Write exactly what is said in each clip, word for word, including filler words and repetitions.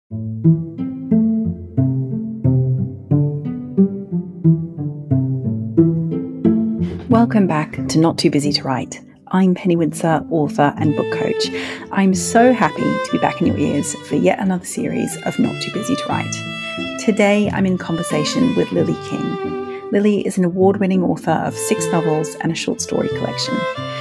Welcome back to Not Too Busy to Write. I'm Penny Windsor, author and book coach. I'm so happy to be back in your ears for yet another series of Not Too Busy to Write. Today I'm in conversation with Lily King. Lily is an award-winning author of six novels and a short story collection.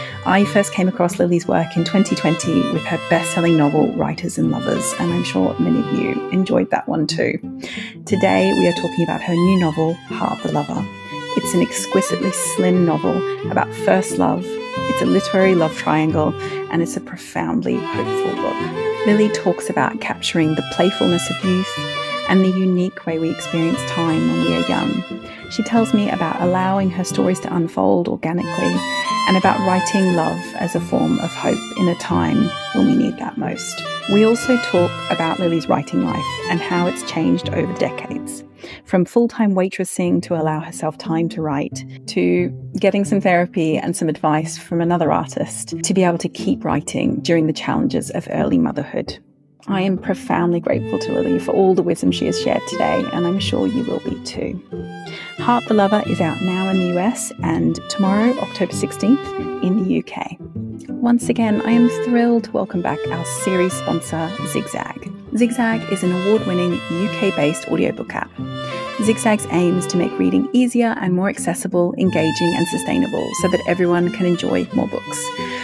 I first came across Lily's work in twenty twenty with her best-selling novel, Writers and Lovers, and I'm sure many of you enjoyed that one too. Today we are talking about her new novel, Heart the Lover. It's an exquisitely slim novel about first love. It's a literary love triangle, and it's a profoundly hopeful book. Lily talks about capturing the playfulness of youth and the unique way we experience time when we are young. She tells me about allowing her stories to unfold organically and about writing love as a form of hope in a time when we need that most. We also talk about Lily's writing life and how it's changed over decades. From full-time waitressing to allow herself time to write, to getting some therapy and some advice from another artist to be able to keep writing during the challenges of early motherhood. I am profoundly grateful to Lily for all the wisdom she has shared today, and I'm sure you will be too. Heart the Lover is out now in the U S and tomorrow, October sixteenth, in the U K. Once again, I am thrilled to welcome back our series sponsor, Zigzag. Zigzag is an award-winning U K-based audiobook app. Zigzag's aim is to make reading easier and more accessible, engaging and sustainable so that everyone can enjoy more books.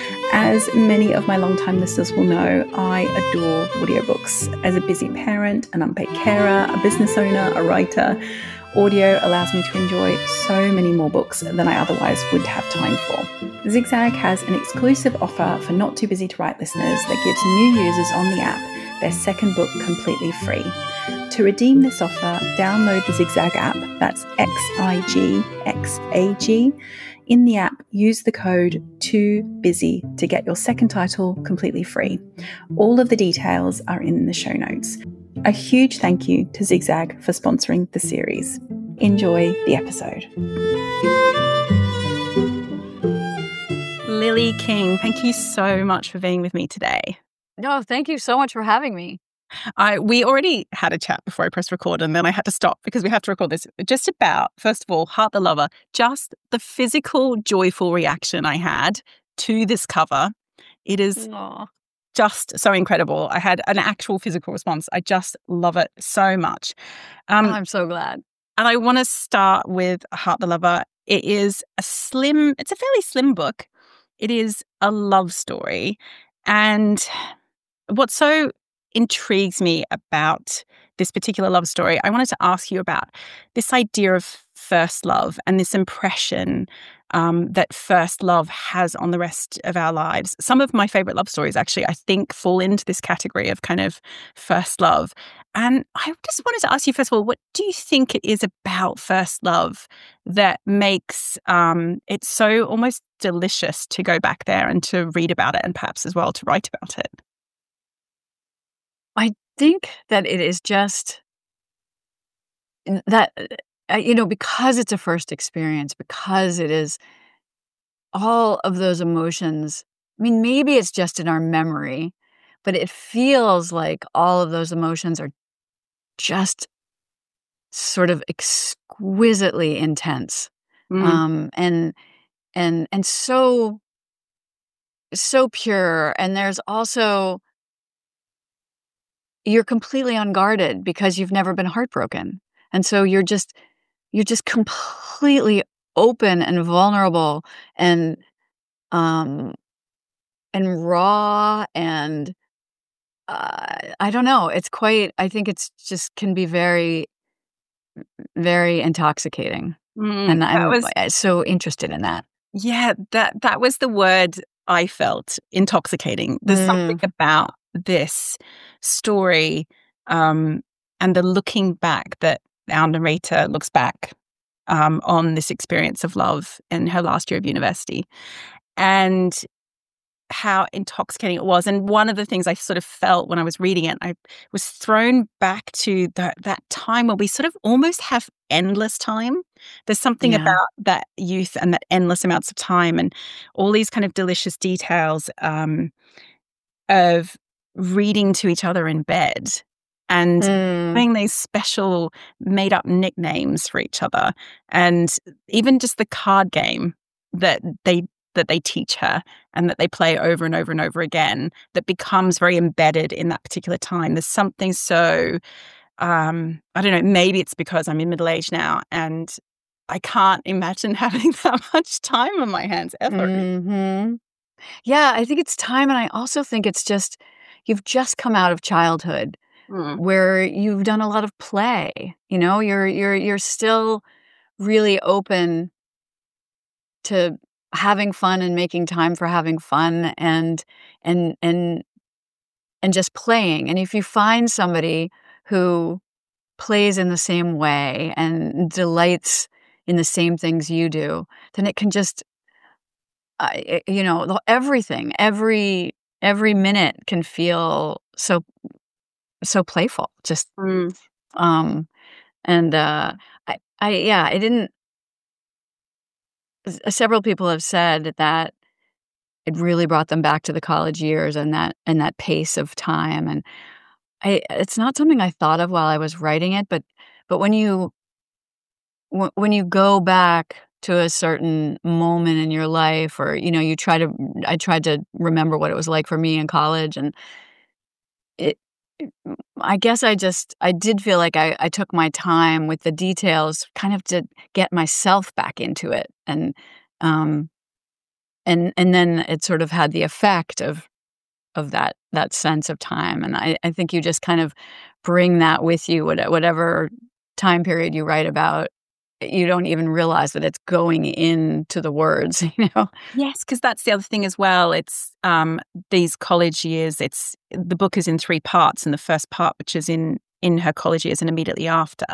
As many of my long-time listeners will know, I adore audiobooks. As a busy parent, an unpaid carer, a business owner, a writer, audio allows me to enjoy so many more books than I otherwise would have time for. Zigzag has an exclusive offer for Not Too Busy to Write listeners that gives new users on the app their second book completely free. To redeem this offer, download the Zigzag app, that's X I G X A G. In the app, use the code too busy to get your second title completely free. All of the details are in the show notes. A huge thank you to Zigzag for sponsoring the series. Enjoy the episode. Lily King, thank you so much for being with me today. No, thank you so much for having me. I we already had a chat before I pressed record, and then I had to stop because we have to record this. Just about, first of all, Heart the Lover, just the physical, joyful reaction I had to this cover. It is Aww. just so incredible. I had an actual physical response. I just love it so much. Um, I'm so glad. And I want to start with Heart the Lover. It is a slim, it's a fairly slim book. It is a love story. And what's so intrigues me about this particular love story, I wanted to ask you about this idea of first love and this impression um, that first love has on the rest of our lives. Some of my favorite love stories, actually, I think fall into this category of kind of first love. And I just wanted to ask you, first of all, what do you think it is about first love that makes um, it so almost delicious to go back there and to read about it and perhaps as well to write about it? I think that it is just that, uh, you know, because it's a first experience, because it is all of those emotions. I mean, maybe it's just in our memory, but it feels like all of those emotions are just sort of exquisitely intense, Mm. um, and and and so so pure. And there's also, you're completely unguarded because you've never been heartbroken. And so you're just you're just completely open and vulnerable and um and raw and uh, I don't know. It's quite I think it's just can be very, very intoxicating. Mm, And that I'm was uh, so interested in that. Yeah, that that was the word I felt, intoxicating. There's something Mm. about this story, um, and the looking back that our narrator looks back um, on this experience of love in her last year of university, and how intoxicating it was. And one of the things I sort of felt when I was reading it, I was thrown back to the, that time where we sort of almost have endless time. There's something Yeah. about that youth and that endless amounts of time and all these kind of delicious details um, of reading to each other in bed and Mm. having these special made up nicknames for each other. And even just the card game that they that they teach her and that they play over and over and over again that becomes very embedded in that particular time. There's something so, um, I don't know, maybe it's because I'm in middle age now and I can't imagine having that much time on my hands ever. Mhm. Yeah, I think it's time, and I also think it's just you've just come out of childhood Mm. where you've done a lot of play, you know? You're you're you're still really open to having fun and making time for having fun and and and and just playing, and if you find somebody who plays in the same way and delights in the same things you do, then it can just I you know, the everything, every every minute can feel so so playful, just, Mm. um, and, uh, I I yeah, I didn't s several people have said that it really brought them back to the college years and that and that pace of time, and I it's not something I thought of while I was writing it, but but when you w when you go back to a certain moment in your life or, you know, you try to I tried to remember what it was like for me in college, and it it m I guess I just I did feel like I I took my time with the details kind of to get myself back into it, and, um, and and then it sort of had the effect of of that that sense of time, and I I think you just kind of bring that with you, what whatever time period you write about, you don't even realize that it's going into the words, you know? Yes, because that's the other thing as well. It's, um, these college years, it's the book is in three parts, and the first part, which is in in her college years and immediately after,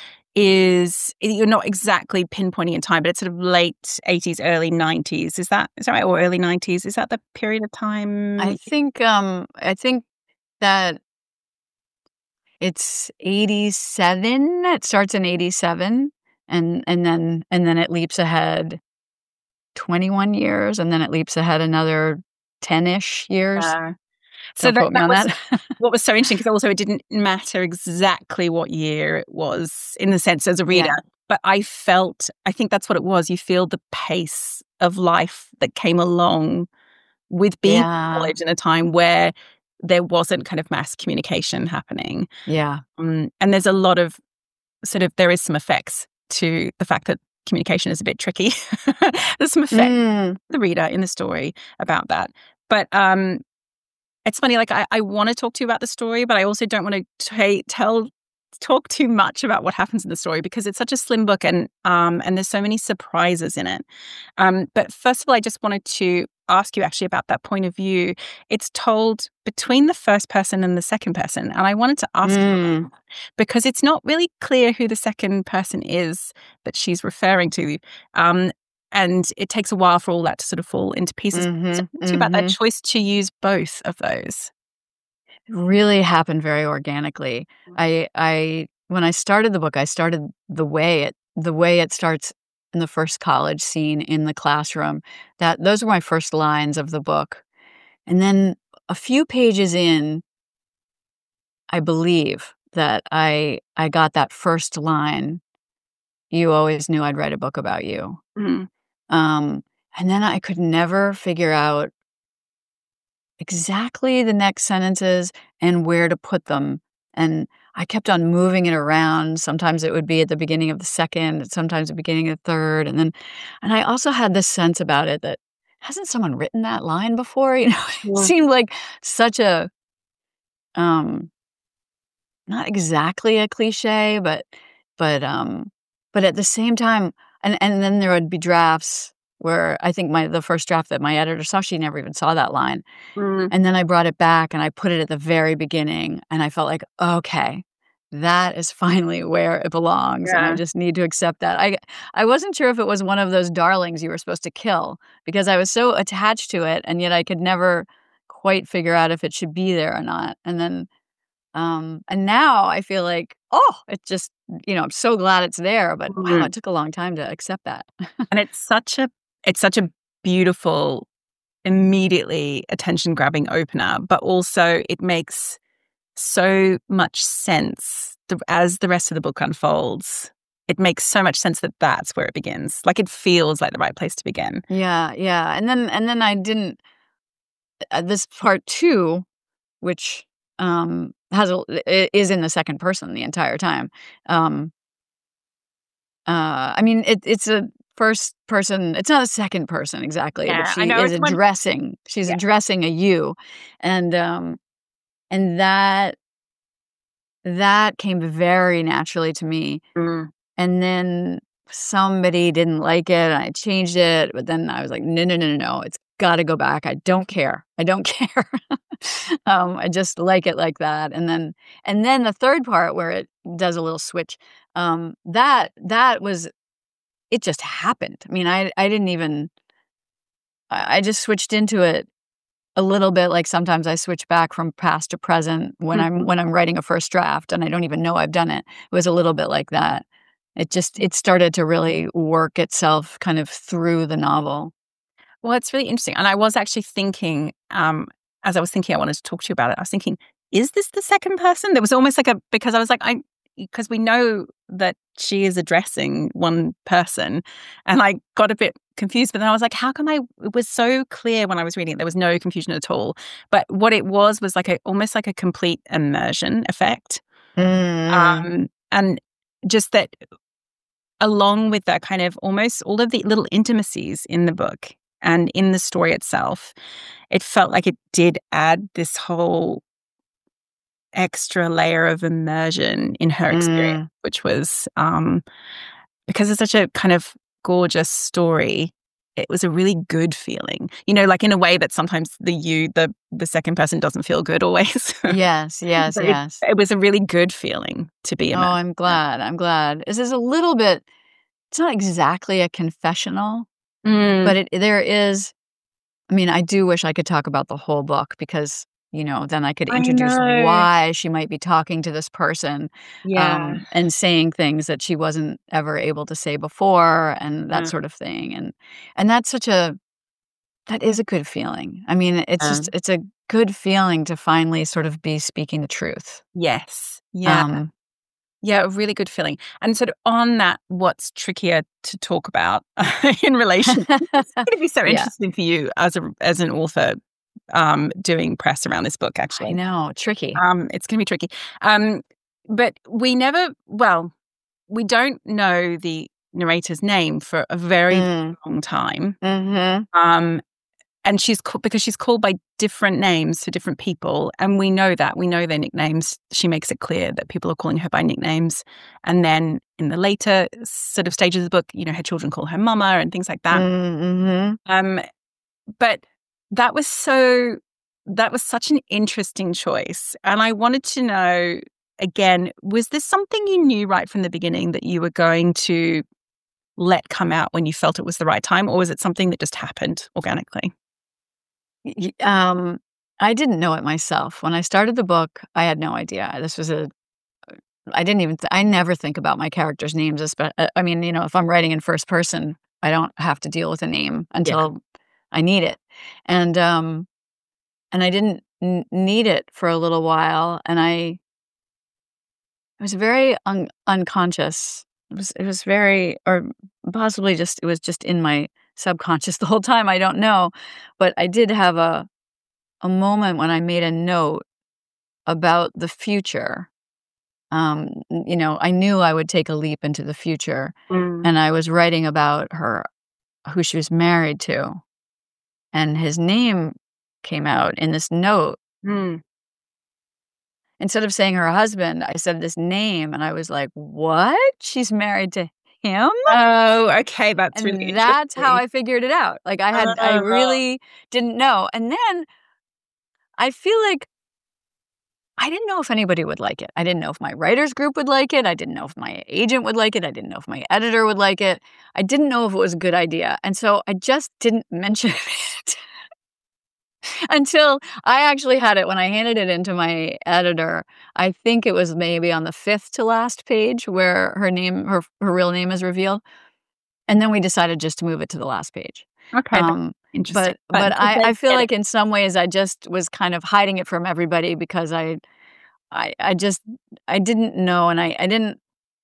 is you're not exactly pinpointing in time, but it's sort of late eighties, early nineties. Is that is that right? Or early nineties? Is that the period of I time? think, um, I think that it's eighty-seven, it starts in eighty-seven, and and then and then it leaps ahead twenty-one years, and then it leaps ahead another ten-ish years. Yeah. So Don't that quote me that on was that. what was so interesting because also it didn't matter exactly what year it was in the sense as a reader, Yeah. but I felt I think that's what it was. You feel the pace of life that came along with being in Yeah. college in a time where there wasn't kind of mass communication happening. Yeah. Um, and there's a lot of sort of there is some effects to the fact that communication is a bit tricky. There's some effect Mm. the reader in the story about that. But um it's funny, like, I I wanna talk to you about the story, but I also don't wanna ta tell talk too much about what happens in the story because it's such a slim book and, um, and there's so many surprises in it. Um, but first of all, I just wanted to ask you actually about that point of view. It's told between the first person and the second person, and I wanted to ask you about Mm. that because it's not really clear who the second person is that she's referring to, um, and it takes a while for all that to sort of fall into pieces. So Mhm, talk to you about that mhm. choice to use both of those. Really happened very organically. I I when I started the book, I started the way it the way it starts in the first college scene in the classroom. That those were my first lines of the book. And then a few pages in, I believe that I I got that first line, "You always knew I'd write a book about you." Mhm. Um, and then I could never figure out exactly the next sentences and where to put them, and I kept on moving it around. Sometimes it would be at the beginning of the second, sometimes the beginning of the third, and then and I also had this sense about it that, "Hasn't someone written that line before?" You know? It Yeah. seemed like such a, um not exactly a cliche, but but, um but at the same time and and then there would be drafts where I think my the first draft that my editor saw, she never even saw that line. Mm. And then I brought it back and I put it at the very beginning, and I felt like, "Okay, that is finally where it belongs, and I Yeah. just need to accept that." I I wasn't sure if it was one of those darlings you were supposed to kill because I was so attached to it, and yet I could never quite figure out if it should be there or not. And then, um and now I feel like, "Oh, it just" you know, I'm so glad it's there, but wow, Mhm. it took a long time to accept that. And it's such a it's such a beautiful, immediately attention-grabbing opener, but also it makes so much sense the, as the rest of the book unfolds. It makes so much sense that that's where it begins. Like, it feels like the right place to begin. Yeah, yeah. And then and then I didn't uh, this part two, which um has a i- is in the second person the entire time. Um uh I mean it it's a first person, it's not a second person exactly, but Yeah, I she know is it's one. addressing she's Yeah. addressing a you. And um and that that came very naturally to me. Mm. And then somebody didn't like it, and I changed it, but then I was like, "No, no, no, no, no, it's gotta go back. I don't care. I don't care." Um, I just like it like that. And then and then the third part where it does a little switch, um, that that was it just happened. I mean, I I didn't even I I just switched into it a little bit, like sometimes I switch back from past to present when I'm Mhm. when I'm writing a first draft and I don't even know I've done it. It was a little bit like that. It just it started to really work itself kind of through the novel. Well, it's really interesting. And I was actually thinking, um, as I was thinking I wanted to talk to you about it, I was thinking, is this the second person? There was almost like a, because I was like, I, because we know that she is addressing one person. And I got a bit confused, but then I was like, how come I, it was so clear when I was reading it, there was no confusion at all. But what it was was like a, almost like a complete immersion effect. Mm. Um, and just that, along with that kind of almost all of the little intimacies in the book and in the story itself, it felt like it did add this whole extra layer of immersion in her experience, Mm. which was, um, because it's such a kind of gorgeous story, it was a really good feeling. You know, like in a way that sometimes the you, the the second person doesn't feel good always. Yes, yes, But it, yes. it was a really good feeling to be Oh, immersed. I'm glad. I'm glad. This is a little bit it's not exactly a confessional, Mm, but it there is I mean, I do wish I could talk about the whole book because, you know, then I could I introduce know. why she might be talking to this person, Yeah. um, and saying things that she wasn't ever able to say before and that Yeah. sort of thing. And and that's such a that is a good feeling. I mean, it's just Um, it's a good feeling to finally sort of be speaking the truth. yes. Yeah. Um Yeah, a really good feeling. And sort of on that, what's trickier to talk about in relation, it's going to be so Yeah, interesting for you as a as an author, um, doing press around this book, I actually. know, tricky. Um, it's gonna be tricky. Um, but we never well, we don't know the narrator's name for a very, very Mm, long time. mhm. Um, and she's ca because she's called by different names to different people, and we know that. We know their nicknames. She makes it clear that people are calling her by nicknames. And then in the later sort of stages of the book, you know, her children call her mama and things like that. Mm, mhm. Um, but that was so that was such an interesting choice. And I wanted to know, again, was this something you knew right from the beginning that you were going to let come out when you felt it was the right time, or was it something that just happened organically? Y um, I didn't know it myself. When I started the book, I had no idea. This was a I didn't even th I never think about my characters' names, espe uh, I mean, you know, if I'm writing in first person, I don't have to deal with a name Yeah. until I need it. And, um, and I didn't n need it for a little while, and I I was very un unconscious. It was it was very or possibly just it was just in my subconscious the whole time, I don't know. But I did have a a moment when I made a note about the future. Um, n you know, I knew I would take a leap into the future, Mm. and I was writing about her who she was married to, and his name came out in this note. Mm. Instead of saying her husband, I said this name, and I was like, "What? She's married to him?" Oh, okay, that's really And that's how interesting. I figured it out. Like, I had I Oh. really didn't know, and then I feel like I didn't know if anybody would like it. I didn't know if my writers group would like it. I didn't know if my agent would like it. I didn't know if my editor would like it. I didn't know if it was a good idea. And so I just didn't mention it until I actually had it when I handed it into my editor. I think it was maybe on the fifth to last page where her name, her, her real name is revealed. And then we decided just to move it to the last page. Okay, that's Um, interesting. but But but did I, they I feel get it? like in some ways I just was kind of hiding it from everybody because I I I just I didn't know, and I I didn't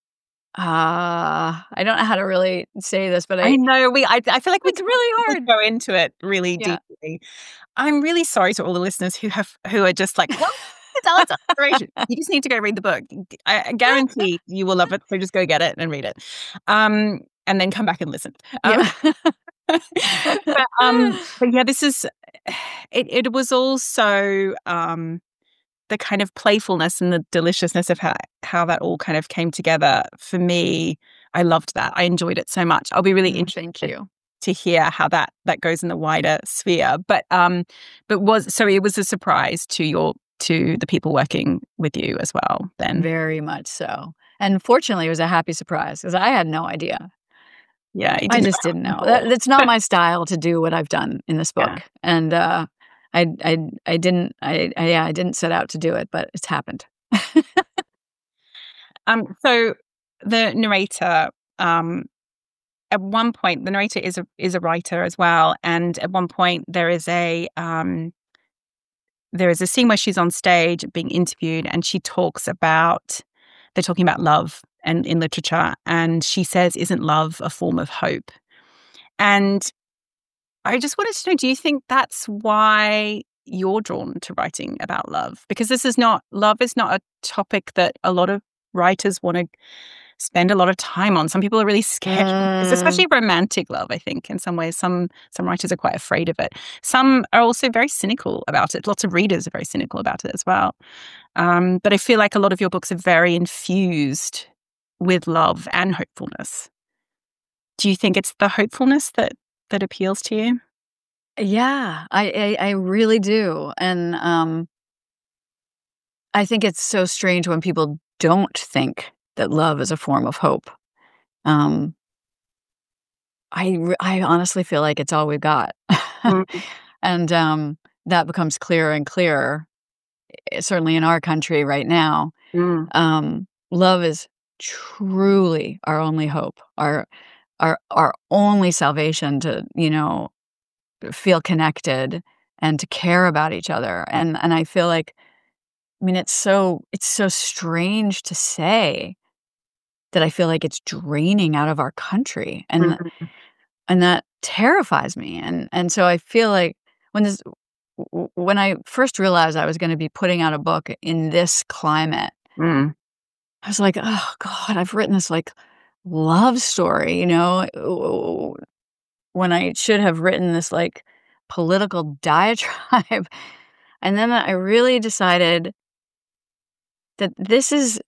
uh, I don't know how to really say this, but I I know we I I feel like we it's really could hard. go into it really Yeah. deeply. I'm really sorry to all the listeners who have who are just like, "What? Tell us inspiration." You just need to go read the book. I I guarantee you will love it, so just go get it and read it. Um, and then come back and listen. Um, Yeah. but, um, but yeah, this is it it was also, um, the kind of playfulness and the deliciousness of how how that all kind of came together for me. I loved that. I enjoyed it so much. I'll be really Mm, thank interested you. to hear how that that goes in the wider sphere. But um, but was so it was a surprise to your to the people working with you as well then. Very much so. And fortunately, it was a happy surprise because I had no idea. Yeah, you I didn't just didn't know. before. That that's not my style to do what I've done in this Yeah. book. And, uh, I I I didn't I I yeah, I didn't set out to do it, but it's happened. Um, so the narrator, um, at one point, the narrator is a is a writer as well, and at one point there is a um there is a scene where she's on stage being interviewed, and she talks about they're talking about love and in literature, and she says, "Isn't love a form of hope?" And I just wanted to know, do you think that's why you're drawn to writing about love? Because this is not love is not a topic that a lot of writers want to spend a lot of time on. Some people are really scared, it's Mm. especially romantic love, I think, in some ways. Some some writers are quite afraid of it. Some are also very cynical about it. Lots of readers are very cynical about it as well. Um, but I feel like a lot of your books are very infused with love and hopefulness. Do you think it's the hopefulness that that appeals to you? Yeah, I I I really do. And, um, I think it's so strange when people don't think that love is a form of hope. Um, I r I honestly feel like it's all we've got. Mm, And, um, that becomes clearer and clearer, eh, certainly in our country right now. mm, Um, love is truly our only hope, our our our only salvation to, you know, feel connected and to care about each other. And and I feel like I mean, it's so it's so strange to say that I feel like it's draining out of our country, and mm, and that terrifies me. And and so I feel like when this w w when I first realized I was gonna be putting out a book in this climate, mm, I was like, "Oh god, I've written this, like, love story," you know, when I should have written this, like, political diatribe. And then I really decided that this is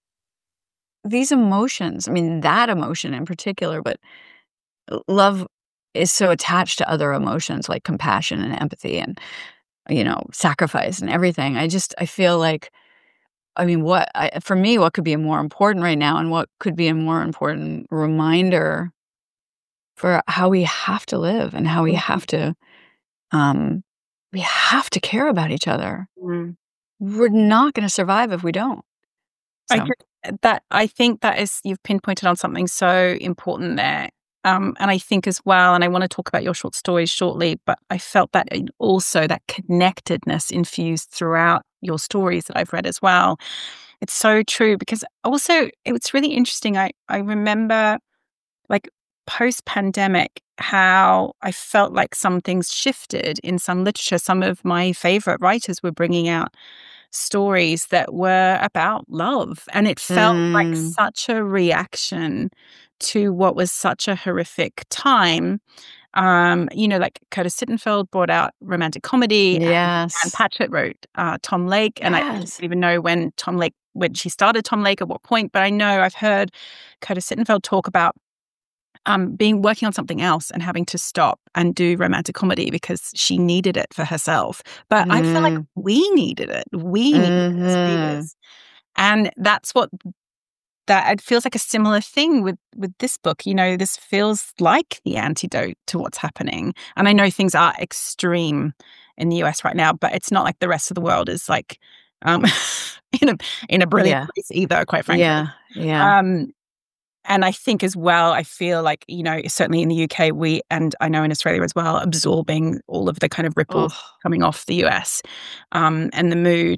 these emotions, I mean, that emotion in particular, but l love is so attached to other emotions like compassion and empathy and, you know, sacrifice and everything. I just I feel like I mean, what I for me, what could be more important right now and what could be a more important reminder for how we have to live and how we mm, have to, um we have to care about each other. mm. We're not gonna survive if we don't. I So could that I think that is you've pinpointed on something so important there. Um, and I think as well, and I want to talk about your short stories shortly, but I felt that it also that connectedness infused throughout your stories that I've read as well. It's so true because also it's really interesting. I, I remember like post pandemic how I felt like some things shifted in some literature. Some of my favorite writers were bringing out stories that were about love. And it felt like Mm, such a reaction to what was such a horrific time. Um, you know, like Curtis Sittenfeld brought out romantic comedy, and Anne yes. Patchett wrote uh, Tom Lake. And I, I don't Yes. even know when Tom Lake, when she started Tom Lake, at what point, but I know I've heard Curtis Sittenfeld talk about um, being working on something else and having to stop and do romantic comedy because she needed it for herself. But I feel like Mm, we needed it. We needed it as mhm. readers. And that's what that it feels like a similar thing with with this book. You know, this feels like the antidote to what's happening. And I know things are extreme in the U S right now, but it's not like the rest of the world is like um, in a in a brilliant Yeah. place either, quite frankly. Yeah. Yeah. Um, and I think as well, I feel like, you know, certainly in the U K, we, and I know in Australia as well, absorbing all of the kind of ripples Oh, coming off the U S um, and the mood.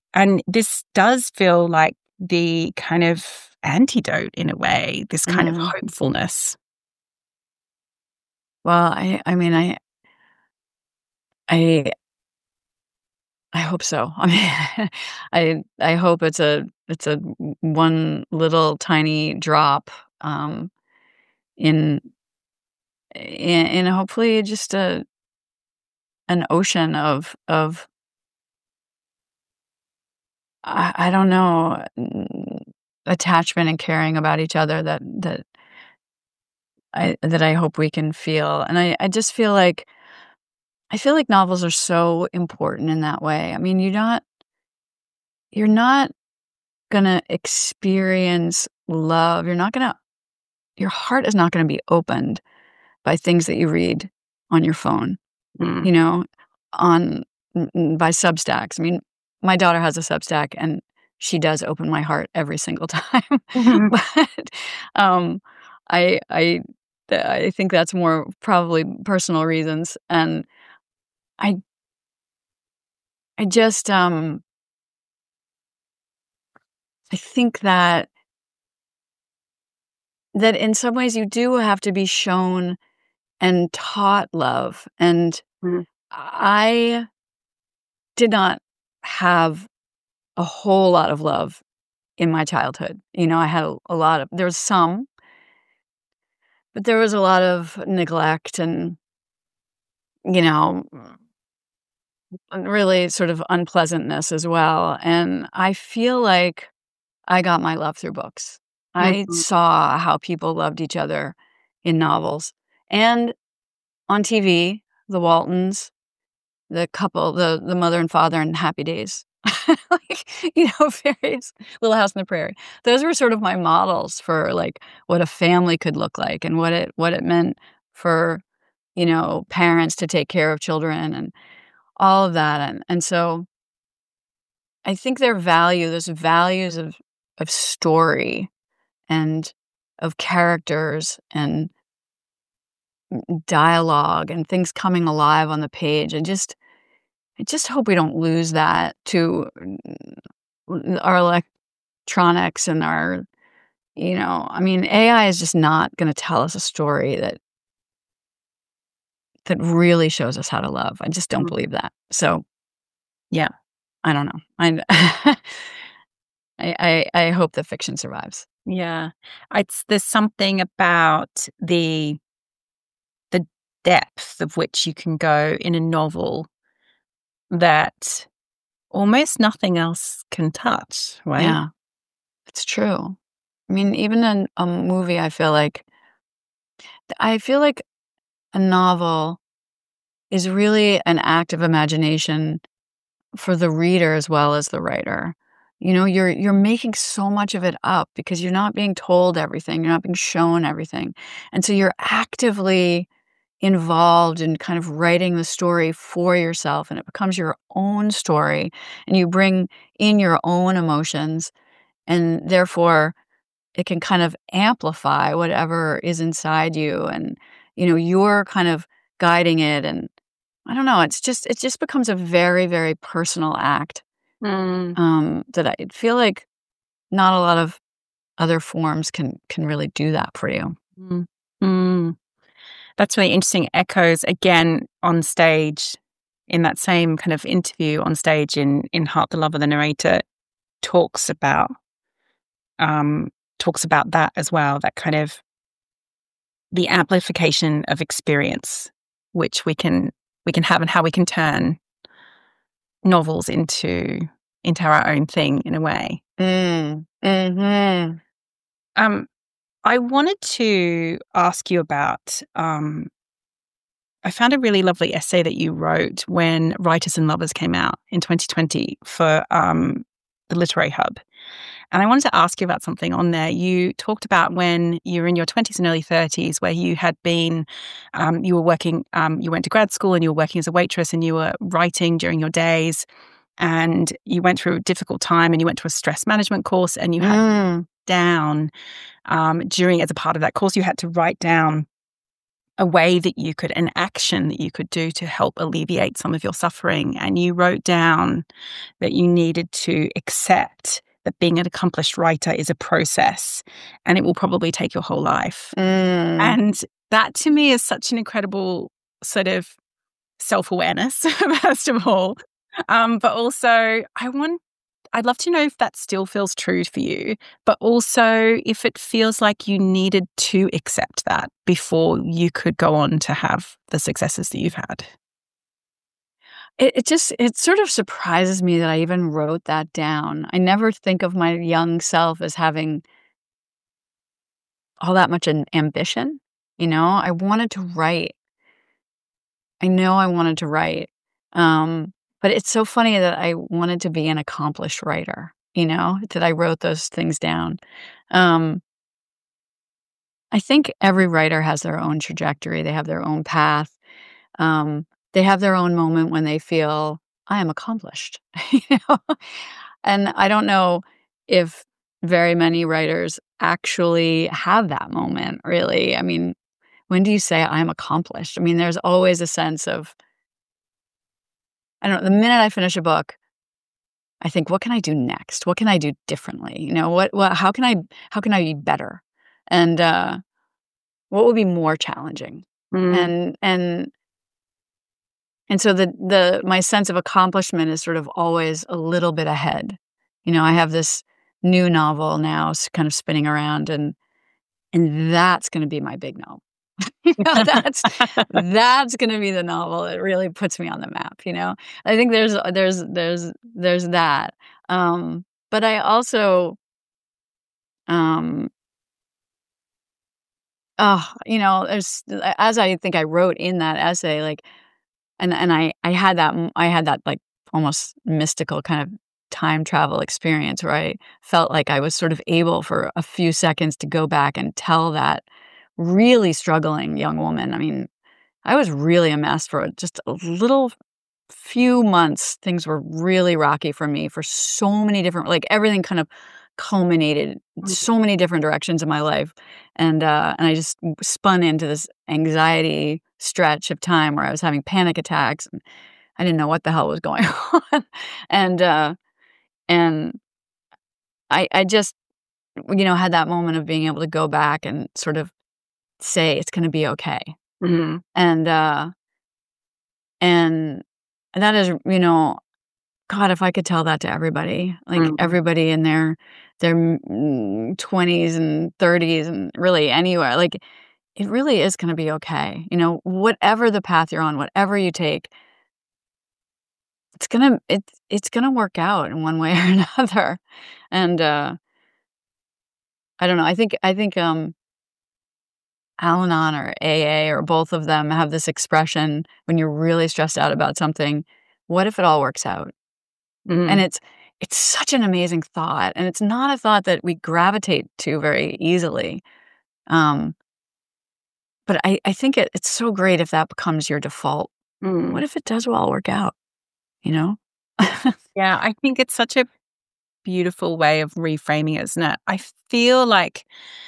and this does feel like the kind of antidote in a way, this kind of Mm. hopefulness. Well, I I mean, I I I hope so. I mean, I I hope it's a it's a w one little tiny drop, um, in in in hopefully just a an ocean of of I I don't know, mm, attachment and caring about each other that that I that I hope we can feel, and I I just feel like I feel like novels are so important in that way. I mean, you're not you're not gonna experience love, you're not gonna your heart is not gonna be opened by things that you read on your phone, Mm. you know, on mm, mm, by Substacks. I mean, my daughter has a Substack, and she does open my heart every single time, Mhm. but, um, I I th I think that's more probably personal reasons, and I I just, um I think that that in some ways you do have to be shown and taught love, and Mm. I did not have a whole lot of love in my childhood. You know, I had a, a lot of there was some, but there was a lot of neglect and, you know, really sort of unpleasantness as well. And I feel like I got my love through books. I Mhm. saw how people loved each other in novels and on T V, the Waltons, the couple, the the mother and father in Happy Days. Like, you know, various Little House on the Prairie. Those were sort of my models for, like, what a family could look like and what it what it meant for, you know, parents to take care of children and all of that, and and so I think their value those values of of story and of characters and dialogue and things coming alive on the page, and just I just hope we don't lose that to mm, our electronics and our, you know, I mean, A I is just not going to tell us a story that that really shows us how to love. I just don't Mm. believe that. So Yeah. I don't know. I I I, I hope the fiction survives. Yeah. It's there's something about the the depth of which you can go in a novel that almost nothing else can touch, right? Yeah, it's true. I mean, even in a movie, I feel like I feel like a novel is really an act of imagination for the reader as well as the writer. You know, you're you're making so much of it up because you're not being told everything, you're not being shown everything. And so you're actively involved in kind of writing the story for yourself, and it becomes your own story, and you bring in your own emotions, and therefore it can kind of amplify whatever is inside you, and you know, you're kind of guiding it, and I don't know, it's just it just becomes a very, very personal act, Mm. um, that I feel like not a lot of other forms can can really do that for you. Mm. Mm. That's really interesting. Echoes again on stage in that same kind of interview on stage in in Heart the Lover, the narrator talks about um talks about that as well, that kind of the amplification of experience which we can we can have and how we can turn novels into into our own thing in a way. Mm, mhm. Um I wanted to ask you about um I found a really lovely essay that you wrote when Writers and Lovers came out in twenty twenty for um, the Literary Hub. And I wanted to ask you about something on there. You talked about when you were in your twenties and early thirties, where you had been, um, you were working, um, you went to grad school and you were working as a waitress and you were writing during your days. And you went through a difficult time and you went to a stress management course and you had Mm, down um, during, as a part of that course, you had to write down a way that you could, an action that you could do to help alleviate some of your suffering. And you wrote down that you needed to accept that being an accomplished writer is a process and it will probably take your whole life. Mm. And that to me is such an incredible sort of self-awareness, first of all. Um, but also, I want, I'd love to know if that still feels true for you, but also if it feels like you needed to accept that before you could go on to have the successes that you've had. It, it just, it sort of surprises me that I even wrote that down. I never think of my young self as having all that much an ambition. You know, I wanted to write. I know I wanted to write. Um, but it's so funny that I wanted to be an accomplished writer, you know, that I wrote those things down. Um, I think every writer has their own trajectory. They have their own path. Um, they have their own moment when they feel, I am accomplished. you know? And I don't know if very many writers actually have that moment, really. I mean, when do you say I'm accomplished? I mean, there's always a sense of, I don't know, the minute I finish a book, I think, what can I do next? What can I do differently? You know, what, what, how can I, how can I be better? And, uh, what would be more challenging? Mm. And, and, and so the, the, my sense of accomplishment is sort of always a little bit ahead. You know, I have this new novel now s- kind of spinning around, and, and that's going to be my big novel. You know, that's that's going to be the novel that really puts me on the map. You know, I think there's there's there's there's that. Um, but I also, um, oh, you know, there's as I think I wrote in that essay, like, and and I I had that m- I had that like almost mystical kind of time travel experience where I felt like I was sort of able for a few seconds to go back and tell that really struggling young woman. I mean, I was really a mess for just a little few months. Things were really rocky for me for so many different, like everything kind of culminated in so many different directions in my life. And, uh, and I just spun into this anxiety stretch of time where I was having panic attacks and I didn't know what the hell was going on. and, uh, and I, I just, you know, had that moment of being able to go back and sort of say, it's going to be okay. Mm. And, uh, And that is, you know, God, if I could tell that to everybody, like Mm. everybody in their their mm, twenties and thirties and really anywhere, like it really is going to be okay. You know, whatever the path you're on, whatever you take, it's going to it's it's going to work out in one way or another. And uh I don't know. I think I think um Al-Anon or A A or both of them have this expression when you're really stressed out about something, what if it all works out? And Mm. it's it's such an amazing thought, and it's not a thought that we gravitate to very easily. Um, but I, I think it, it's so great if that becomes your default. Mm. What if it does all work out? You know? Yeah, I think it's such a beautiful way of reframing it, isn't it? I feel like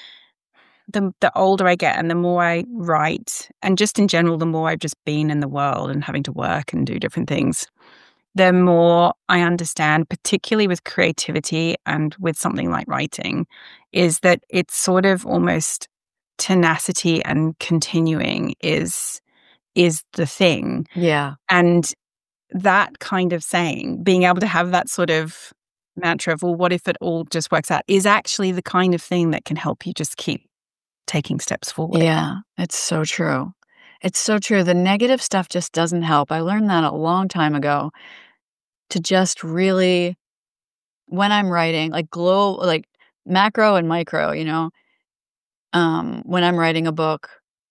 the the older I get and the more I write, and just in general, the more I've just been in the world and having to work and do different things, the more I understand, particularly with creativity and with something like writing, is that it's sort of almost tenacity and continuing is is the thing. Yeah. And that kind of saying, being able to have that sort of mantra of, well, what if it all just works out, is actually the kind of thing that can help you just keep taking steps forward. Yeah. It's so true. It's so true. The negative stuff just doesn't help. I learned that a long time ago to just really, when I'm writing, like glow, like macro and micro, you know, um, when I'm writing a book,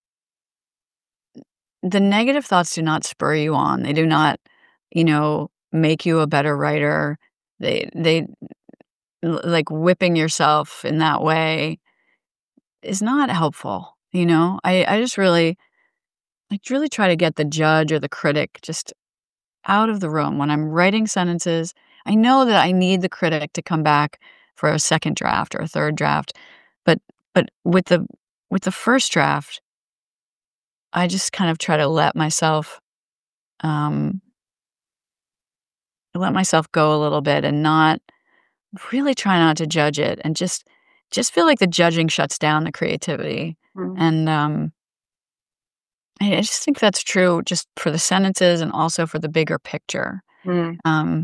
the negative thoughts do not spur you on. They do not, you know, make you a better writer. They they l- like whipping yourself in that way is not helpful, you know? I I just really I really try to get the judge or the critic just out of the room when I'm writing sentences. I know that I need the critic to come back for a second draft or a third draft, but but with the with the first draft, I just kind of try to let myself, um, let myself go a little bit and not really try not to judge it and just just feel like the judging shuts down the creativity. Mm. And um, I, I just think that's true just for the sentences and also for the bigger picture. Mm. Um,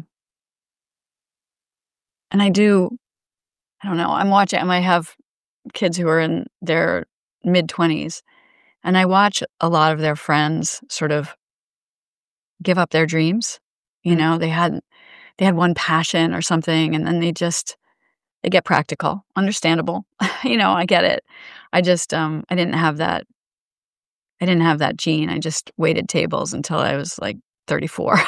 and I do, I don't know, I'm watching, I might have kids who are in their mid twenties, and I watch a lot of their friends sort of give up their dreams. You Mm. know, they had they had one passion or something, and then they just they get practical. Understandable. You know, I get it. I just um I didn't have that I didn't have that gene. I just waited tables until I was like thirty-four.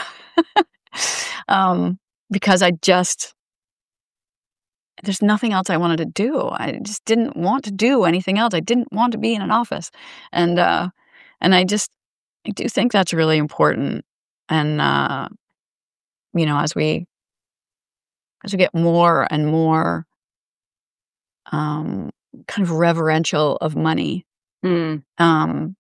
um because I just there's nothing else I wanted to do. I just didn't want to do anything else. I didn't want to be in an office. And uh and I just I do think that's really important. And uh you know, as we as we get more and more um kind of reverential of money, Mm. um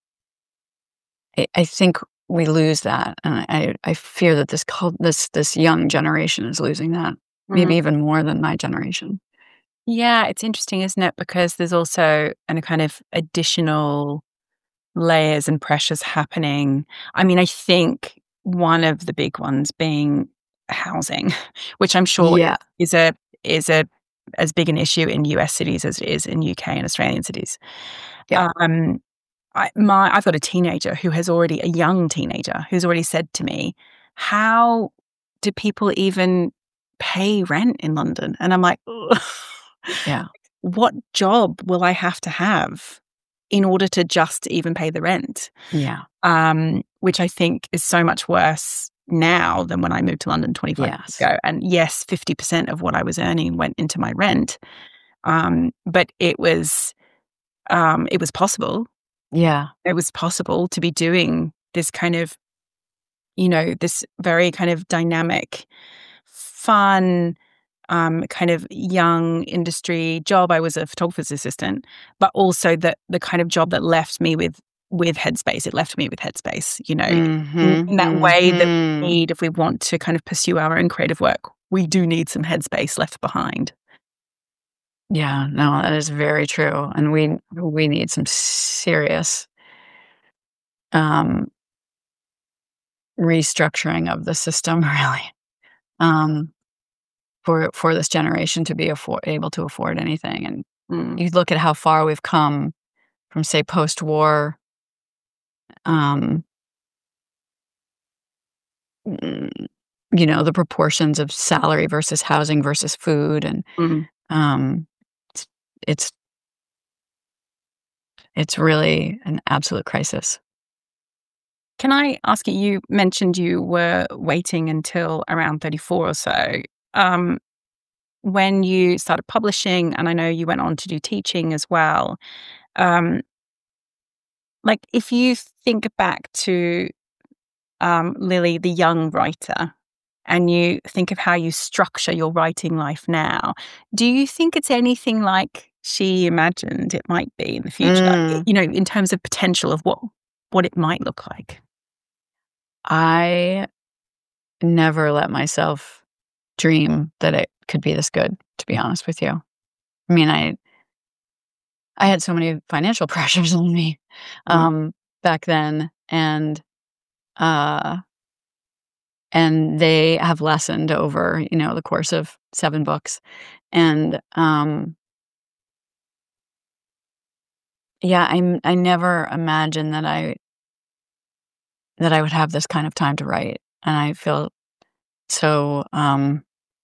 I, I think we lose that. And I, I fear that this cult, this this young generation is losing that. Mm. Maybe even more than my generation. Yeah, it's interesting, isn't it? Because there's also a kind of additional layers and pressures happening. I mean, I think one of the big ones being housing, which I'm sure Yeah. is, is a is a as big an issue in U S cities as it is in U K and Australian cities. Yeah. Um, I, my I've got a teenager who has already a young teenager who's already said to me, "How do people even pay rent in London?" And I'm like, "Ugh." Yeah. What job will I have to have in order to just even pay the rent? Yeah. Um, which I think is so much worse now than when I moved to London twenty-five years Yes. ago. And yes, fifty percent of what I was earning went into my rent. Um, but it was um, it was possible. Yeah. It was possible to be doing this kind of, you know, this very kind of dynamic, fun, um, kind of young industry job. I was a photographer's assistant, but also the the kind of job that left me with with headspace. It left me with headspace, you know, in, Mhm. in that way that we Mhm. need if we want to kind of pursue our own creative work. We do need some headspace left behind. Yeah, no, that is very true. And we we need some serious um restructuring of the system really. Um for for this generation to be afford, able to afford anything. And Mm. you look at how far we've come from, say, post-war, um, mm, you know, the proportions of salary versus housing versus food, and Mm. um, it's it's it's really an absolute crisis. Can I ask you? You mentioned you were waiting until around thirty-four or so. Um, when you started publishing, and I know you went on to do teaching as well. Um, like, if you think back to um, Lily, the young writer, and you think of how you structure your writing life now, do you think it's anything like she imagined it might be in the future? Mm, You know, in terms of potential of what what it might look like. I never let myself dream that it could be this good, to be honest with you. I mean, I I had so many financial pressures on me, Mm. um, back then, and, uh and they have lessened over, you know, the course of seven books. And, um, yeah, I'm I never imagined that I that I would have this kind of time to write, and I feel so, um,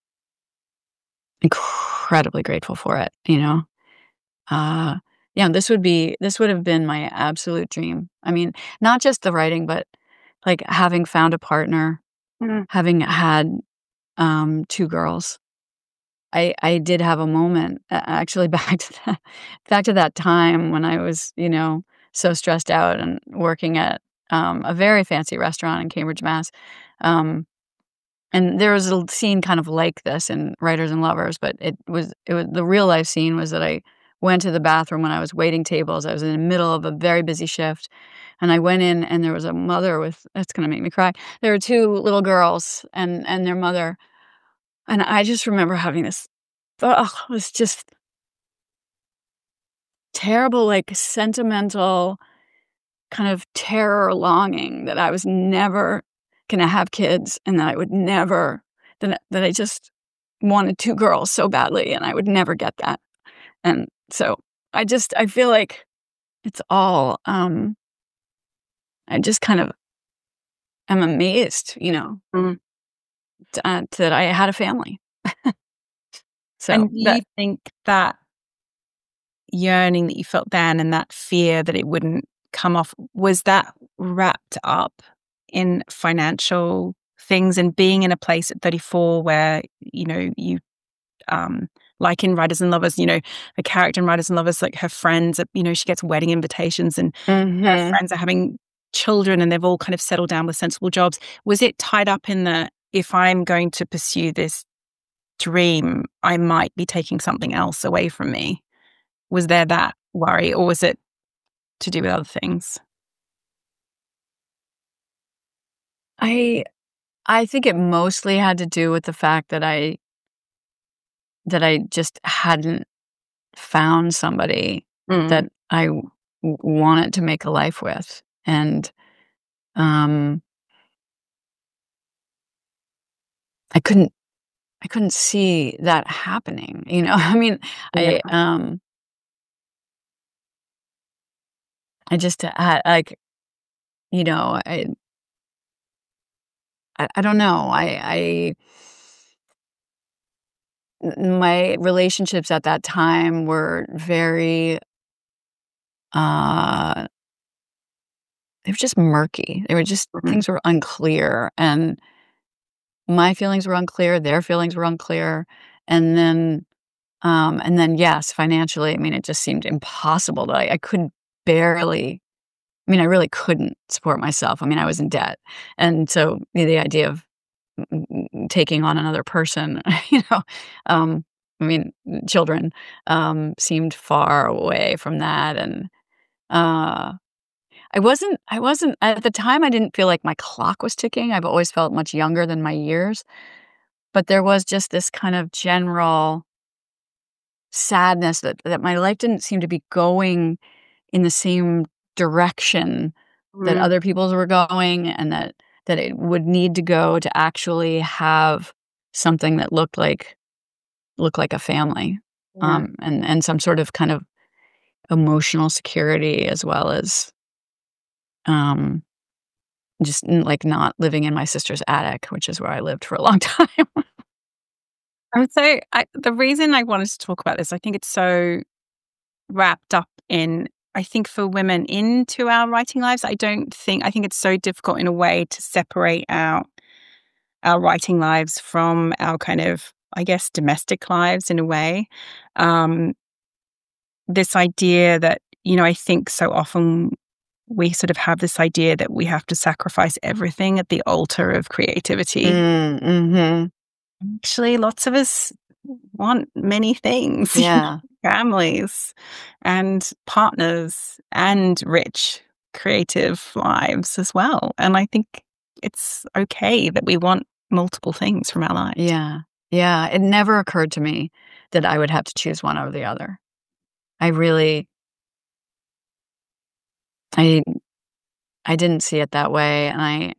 incredibly grateful for it, you know? Uh, yeah, this would be this would have been my absolute dream. I mean, not just the writing, but, like, having found a partner, Mm. having had, um, two girls. I I did have a moment, a actually back to that back to that time when I was, you know, so stressed out and working at, um, a very fancy restaurant in Cambridge, Mass. Um, and there was a l scene kind of like this in Writers and Lovers, but it was it was the real life scene was that I went to the bathroom when I was waiting tables. I was in the middle of a very busy shift, and I went in, and there was a mother with it's gonna make me cry. There were two little girls and and their mother, and I just remember having this ugh, it was just terrible, like, sentimental kind of terror longing that I was never gonna have kids and that I would never that that I just wanted two girls so badly, and I would never get that. And so I just I feel like it's all, um I just kind of am amazed, you know, Mm. t uh, that I had a family. So And do you that think that yearning that you felt then and that fear that it wouldn't come off, was that wrapped up in financial things and being in a place at thirty-four where, you know, you um like in Writers and Lovers, you know, a character in Writers and Lovers, like her friends, are- you know, she gets wedding invitations and her Mhm. friends are having children and they've all kind of settled down with sensible jobs. Was it tied up in the, if I'm going to pursue this dream, I might be taking something else away from me? Was there that worry, or was it to do with other things? I I think it mostly had to do with the fact that I that I just hadn't found somebody Mm. that I w wanted to make a life with, and, um, I couldn't I couldn't see that happening, you know? I mean, I, Yeah. um, I just had, like, you know, I I I don't know, I I n my relationships at that time were very, uh they were just murky. They were just Mhm. things were unclear, and my feelings were unclear, their feelings were unclear, and then, um, and then, yes, financially, I mean, it just seemed impossible that I I could barely I mean, I really couldn't support myself. I mean, I was in debt, and so the the idea of m m m taking on another person, you know, um, I mean, children, um, seemed far away from that, and, uh I wasn't I wasn't at the time, I didn't feel like my clock was ticking. I've always felt much younger than my years, but there was just this kind of general sadness that that my life didn't seem to be going in the same direction that Mm. other people's were going, and that that it would need to go to actually have something that looked like looked like a family, Yeah. um, and and some sort of kind of emotional security as well as, um just, n like, not living in my sister's attic, which is where I lived for a long time. And so I the reason I wanted to talk about this, I think it's so wrapped up in, I think for women into our writing lives, I don't think I think it's so difficult in a way to separate out our writing lives from our kind of, I guess, domestic lives in a way. Um, this idea that, you know, I think so often we sort of have this idea that we have to sacrifice everything at the altar of creativity. Mm, mhm. Actually, lots of us want many things, you know, Yeah. families and partners and rich creative lives as well. And I think it's okay that we want multiple things from our lives. Yeah. Yeah, it never occurred to me that I would have to choose one over the other. I really I I didn't see it that way, and I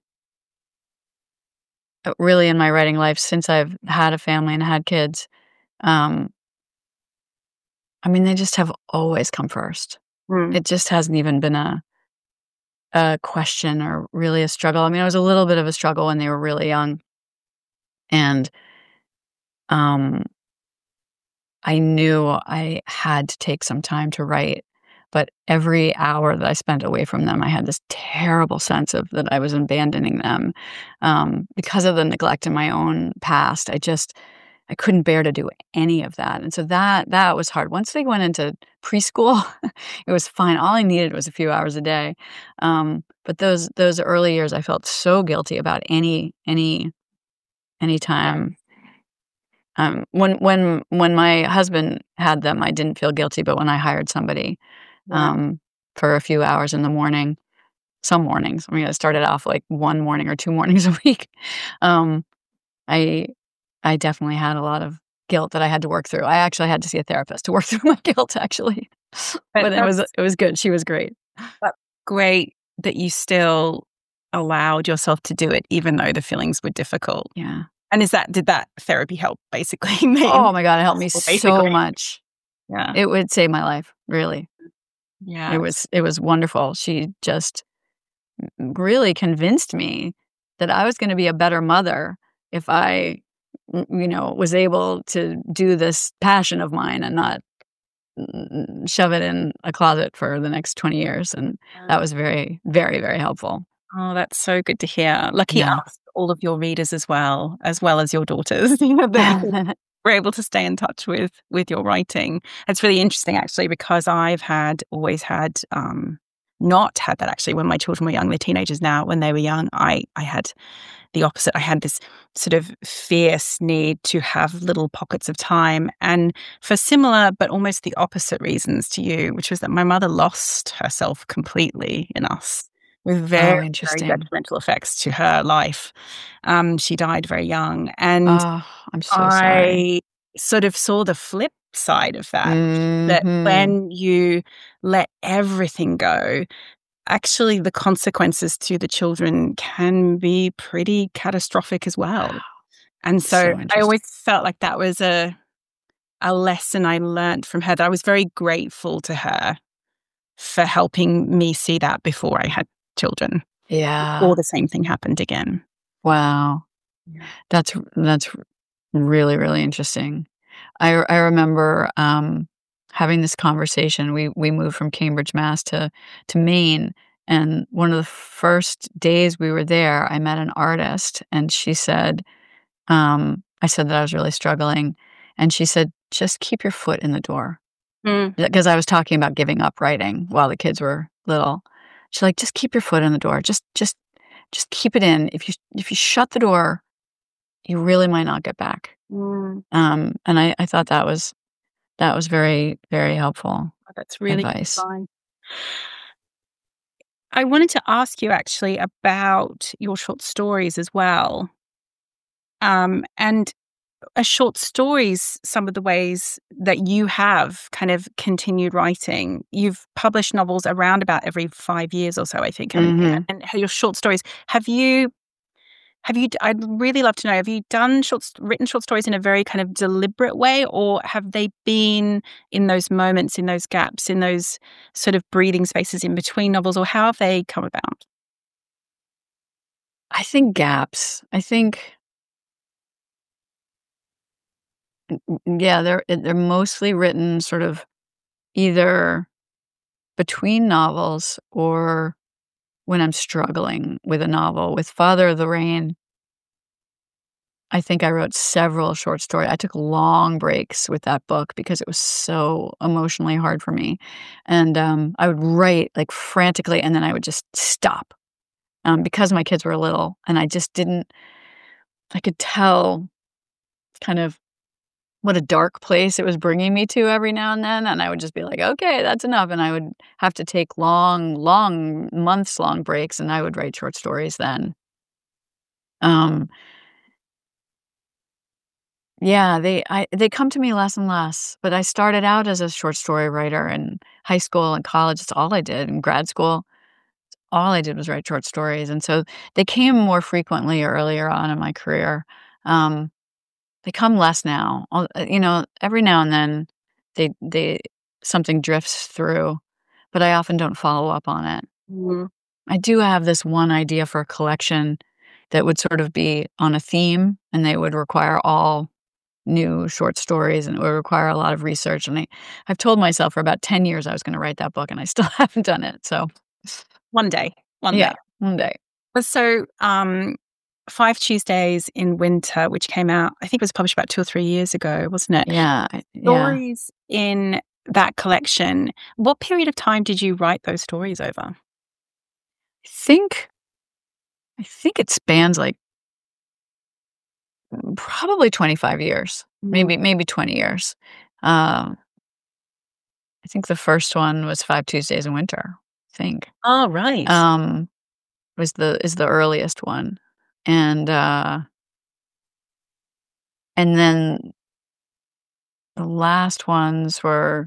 uh, really, in my writing life, since I've had a family and had kids, um, I mean, they just have always come first. Mm. It just hasn't even been a a question or really a struggle. I mean, it was a little bit of a struggle when they were really young, and, um, I knew I had to take some time to write, but every hour that I spent away from them, I had this terrible sense of that I was abandoning them, um, because of the neglect in my own past. I just I couldn't bear to do any of that, and so that that was hard. Once they went into preschool, it was fine. All I needed was a few hours a day, um, but those those early years, I felt so guilty about any any any time Um, when when when my husband had them, I didn't feel guilty, but when I hired somebody, Yeah. um, for a few hours in the morning, some mornings, I mean, I started off like one morning or two mornings a week, um, I I definitely had a lot of guilt that I had to work through. I actually had to see a therapist to work through my guilt, actually. But But it was that's it was good. She was great. that's great that you still allowed yourself to do it even though the feelings were difficult. Yeah. And is that did that therapy help basically make Oh my god, it helped me possible, so basically? much. Yeah. It would save my life, really. It Yes. was it was wonderful. She just really convinced me that I was gonna be a better mother if I, m you know, was able to do this passion of mine and not mm, shove it in a closet for the next twenty years, and that was very, very, very helpful. Oh, that's so good to hear. Lucky Yeah. us, all of your readers as well, as well as your daughters, you know, that you were able to stay in touch with with your writing. It's really interesting actually because I've had always had um not had that actually when my children were young. They're teenagers now. When they were young, I I had the opposite. I had this sort of fierce need to have little pockets of time, and for similar but almost the opposite reasons to you, which was that my mother lost herself completely in us with very, Oh, very interesting. detrimental effects to her life. Um, she died very young, and Oh, I'm so sorry. I sort of saw the flip side of that, that Mhm. when you let everything go, actually the consequences to the children can be pretty catastrophic as well. Wow, And so so I interesting. always felt like that was a a lesson I learned from her that I was very grateful to her for helping me see that before I had children, Yeah. before the same thing happened again. Wow. Yeah. That's that's really, really interesting. I I remember, um, having this conversation. We we moved from Cambridge, Mass. to to Maine, and one of the first days we were there, I met an artist, and she said, um I said that I was really struggling, and she said, "Just keep your foot in the door." Mm. Because I was talking about giving up writing while the kids were little. She's like, "Just keep your foot in the door. Just just just keep it in. If you if you shut the door, you really might not get back." Mm. Um, and I I thought that was that was very, very helpful Oh, that's really good advice. advice. I wanted to ask you actually about your short stories as well. Um, and are short stories some of the ways that you have kind of continued writing? You've published novels around about every five years or so, I think, haven't you? Mhm. And your short stories, have you have you d I'd really love to know, have you done short st written short stories in a very kind of deliberate way, or have they been in those moments, in those gaps, in those sort of breathing spaces in between novels, or how have they come about? I think gaps. I think mm, mm, yeah, they're eh, they're mostly written sort of either between novels or when I'm struggling with a novel. With Father of the Rain, I think I wrote several short story I took long breaks with that book because it was so emotionally hard for me, and, um, I would write, like, frantically, and then I would just stop, um, because my kids were little, and I just didn't I could tell kind of what a dark place it was bringing me to every now and then, and I would just be like, "Okay, that's enough," and I would have to take long, long, months-long breaks, and I would write short stories then. Um Yeah, they I they come to me less and less, but I started out as a short story writer in high school and college. It's all I did. In grad school, all I did was write short stories, and so they came more frequently earlier on in my career. Um, they come less now. Al uh, you know, every now and then, they they something drifts through, but I often don't follow up on it. Mm. I do have this one idea for a collection that would sort of be on a theme, and they would require all new short stories, and it would require a lot of research, and I I've told myself for about ten years I was gonna write that book, and I still haven't done it, so One day, one yeah, day. one day. Well, so, um, Five Tuesdays in Winter, which came out, I think it was published about two or three years ago, wasn't it? Yeah, I yeah. Stories in that collection, what period of time did you write those stories over? I think I think it spans, like, probably twenty-five years, Mm. maybe maybe twenty years. Um, I think the first one was Five Tuesdays in Winter, I think. Oh, right. Um, was the is the earliest one. And, uh and then the last ones were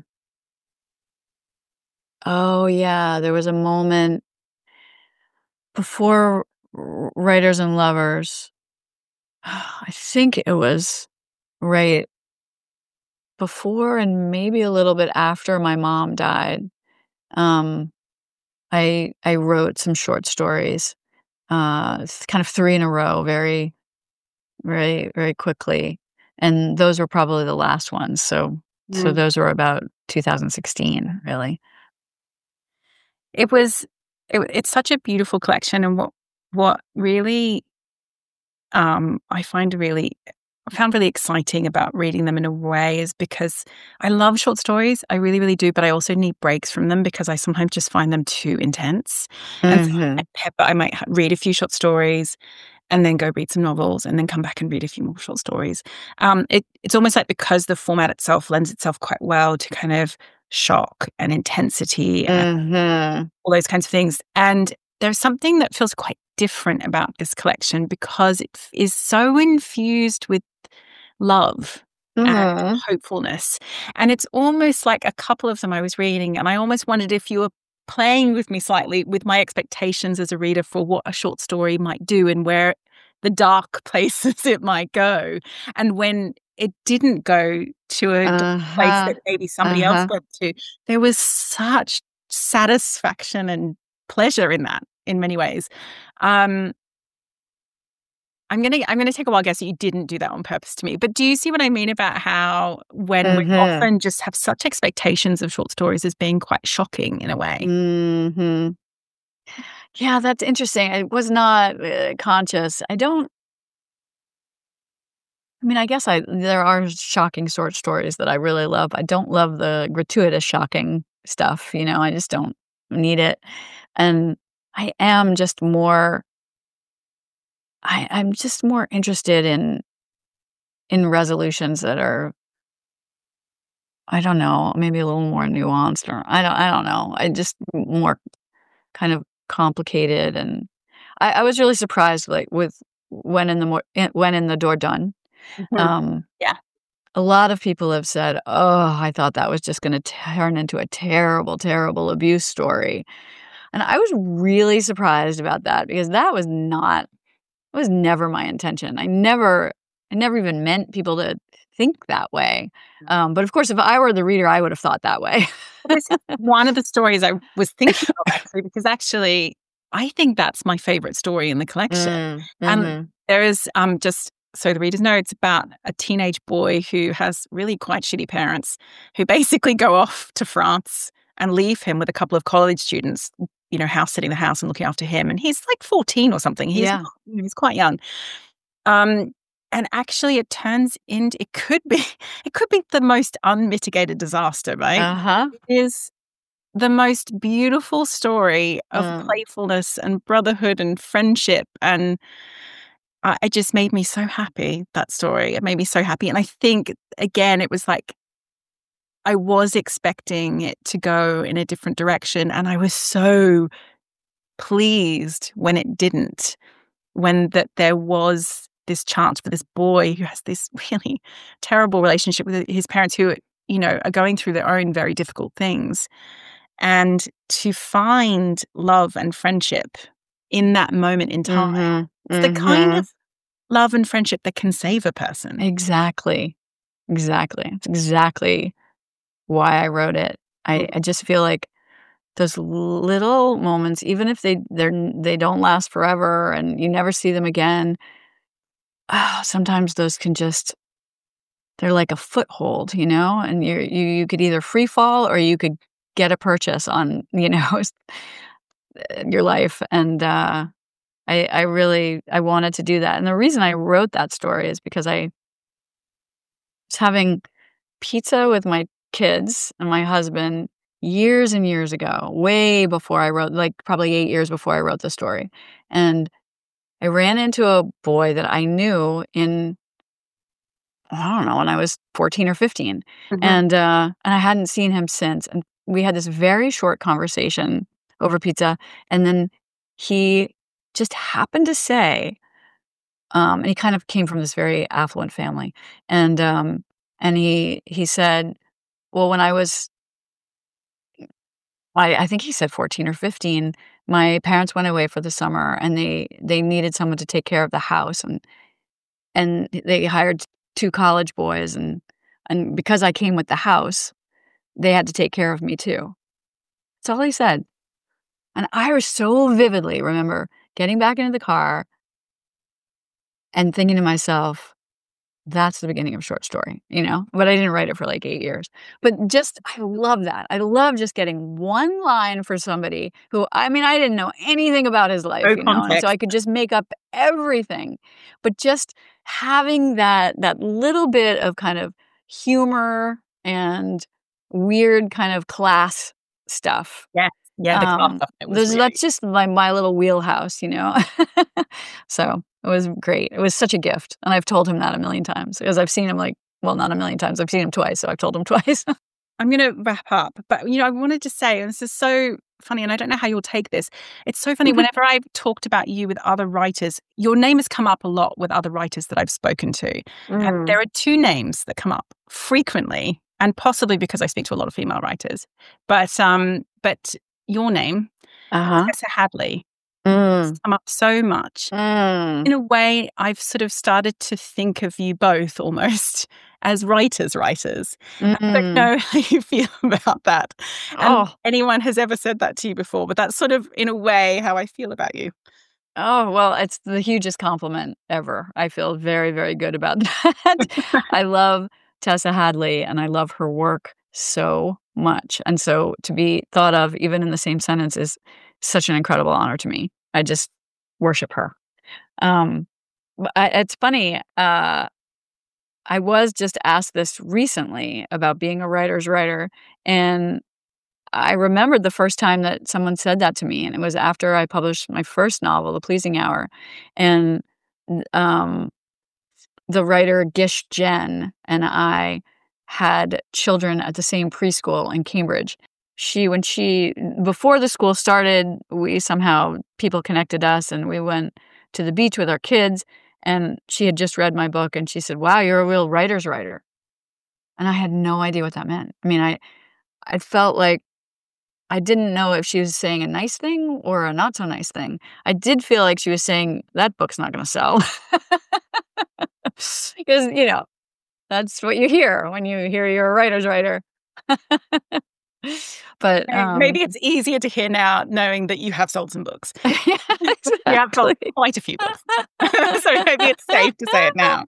oh, yeah, there was a moment before W Writers and Lovers. I think it was right before and maybe a little bit after my mom died. Um, I I wrote some short stories, uh, th kind of three in a row, very, very, very quickly, and those were probably the last ones, so so Mm. those were about two thousand sixteen, really. It was it it's such a beautiful collection, and what what really, um, I find really I found really exciting about reading them in a way is because I love short stories, I really, really do, but I also need breaks from them because I sometimes just find them too intense, and so I Mhm. pepper I might ha read a few short stories and then go read some novels and then come back and read a few more short stories. Um, it it's almost like because the format itself lends itself quite well to kind of shock and intensity and Mhm. all those kinds of things, and there's something that feels quite different about this collection because it f is so infused with love and Mhm. hopefulness, and it's almost like a couple of them I was reading, and I almost wondered if you were playing with me slightly with my expectations as a reader for what a short story might do and where the dark places it might go, and when it didn't go to a dark place Uh-huh. that maybe somebody else Uh-huh. went to, there was such satisfaction and pleasure in that in many ways. Um I'm gonna I'm gonna take a wild guess that you didn't do that on purpose to me, but do you see what I mean about how when we Mhm. often just have such expectations of short stories as being quite shocking in a way? Mhm. Yeah, that's interesting. I was not, uh, conscious. I don't I mean, I guess I there are shocking short stories that I really love. I don't love the gratuitous shocking stuff, you know, I just don't need it, and I am just more I I'm just more interested in in resolutions that are I don't know, maybe a little more nuanced or I don't I don't know. I just m more kind of complicated, and I I was really surprised, like, with When in the Mor eh, When in the Door Done. Mhm. Um, Yeah. a lot of people have said, "Oh, I thought that was just gonna turn into a terrible, terrible abuse story," and I was really surprised about that because that was not it was never my intention. I never I never even meant people to think that way, um, but of course, if I were the reader, I would have thought that way. Well, this is one of the stories I was thinking of actually, because actually I think that's my favorite story in the collection. Mm, Um, mhm. there is, um, just so the readers know, it's about a teenage boy who has really quite shitty parents who basically go off to France and leave him with a couple of college students, you know, house sitting the house and looking after him, and he's, like, fourteen or something. He's not Yeah. he's quite young. Um, and actually it turns into it could be it could be the most unmitigated disaster, right? Uh-huh. It is the most beautiful story of Mm. playfulness and brotherhood and friendship, and uh, it just made me so happy, that story. It made me so happy, and I think, again, it was like I was expecting it to go in a different direction, and I was so pleased when it didn't, when that there was this chance for this boy who has this really terrible relationship with his parents who, you know, are going through their own very difficult things, and to find love and friendship in that moment in time. Mhm, It's the kind of mhm. love and friendship that can save a person. Exactly. Exactly. It's exactly why I wrote it. I Mm. I just feel like those little moments, even if they they're n they don't last forever and you never see them again, ah, sometimes those can just they're like a foothold, you know, and you're you you could either free fall or you could get a purchase on, you know, s uh, your life, and, uh, I I really I wanted to do that, and the reason I wrote that story is because I was having pizza with my kids and my husband years and years ago, way before I wrote like, probably eight years before I wrote the story, and I ran into a boy that I knew in I don't know, when I was fourteen or fifteen. Mhm. And, uh, and I hadn't seen him since. And we had this very short conversation over pizza. And then he just happened to say, um, and he kind of came from this very affluent family. And, um, and he, he said, well, when I was, I, I think he said fourteen or fifteen, my parents went away for the summer and they, they needed someone to take care of the house. And, and they hired two college boys. And, and because I came with the house, they had to take care of me too. That's all he said. And I was so vividly remember getting back into the car and thinking to myself, that's the beginning of a short story, you know? But I didn't write it for like eight years. But just, I love that. I love just getting one line for somebody who, I mean, I didn't know anything about his life, No you know? And context. so I could just make up everything. But just having that, that little bit of kind of humor and weird kind of class stuff. Yes. Yeah, the class Um, stuff, it was those, really that's just my, my little wheelhouse, you know? So it was great. It was such a gift. And I've told him that a million times because I've seen him like, well, not a million times. I've seen him twice. So I've told him twice. I'm going to wrap up, but you know, I wanted to say, and this is so funny, and I don't know how you'll take this. It's so funny. Whenever I've talked about you with other writers, your name has come up a lot with other writers that I've spoken to. And Mm. there are two names that come up frequently, and possibly because I speak to a lot of female writers. But um, but your name, Uh-huh. Tessa Hadley, Mm. has come up so much. Mm. In a way, I've sort of started to think of you both almost as writers, writers. I don't Mm. know how you feel about that. And Oh, anyone has ever said that to you before, but that's sort of, in a way, how I feel about you. oh, well, it's the hugest compliment ever. I feel very, very good about that. I love Tessa Hadley and I love her work so much. And so to be thought of even in the same sentence is such an incredible honor to me. I just worship her. Um, but I, it's funny. Uh, I was just asked this recently about being a writer's writer, and I remembered the first time that someone said that to me, and it was after I published my first novel, The Pleasing Hour, and um, the writer Gish Jen and I had children at the same preschool in Cambridge. She, when she, before the school started, we somehow, people connected us and we went to the beach with our kids. And she had just read my book and she said, wow, you're a real writer's writer. And I had no idea what that meant. I mean, I, I felt like I didn't know if she was saying a nice thing or a not so nice thing. I did feel like she was saying that book's not going to sell. Because, you know, that's what you hear when you hear you're a writer's writer. But um, Maybe it's easier to hear now knowing that you have sold some books. yeah, exactly. You have sold quite a few books. So maybe it's safe to say it now.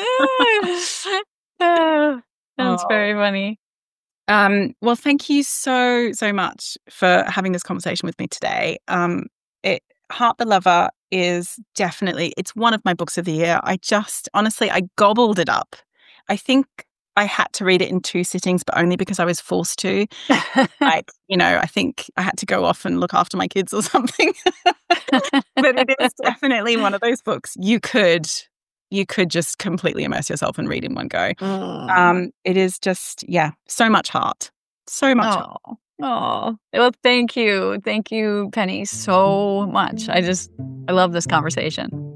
Oh, that's Oh. very funny. Um, well, thank you so, so much for having this conversation with me today. Um, it, Heart the Lover is definitely, it's one of my books of the year. I just, honestly, I gobbled it up. I think I had to read it in two sittings, but only because I was forced to. Like, you know, I think I had to go off and look after my kids or something. But it is definitely one of those books you could, you could just completely immerse yourself and read in one go. Mm. Um, it is just, yeah, so much heart. So much heart. Oh, oh, well, thank you. Thank you, Penny, so much. I just, I love this conversation.